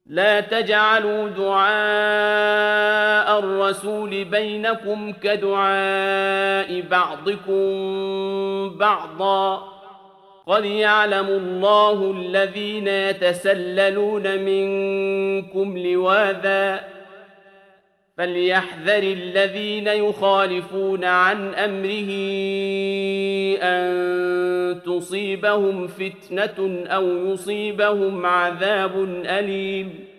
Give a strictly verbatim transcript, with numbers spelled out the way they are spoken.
لا تجعلوا دعاء الرسول بينكم كدعاء بعضكم بعضا قد يعلم الله الذين يتسللون منكم لواذا فليحذر الذين يخالفون عن أمره أن تصيبهم فتنة أو يصيبهم عذاب أليم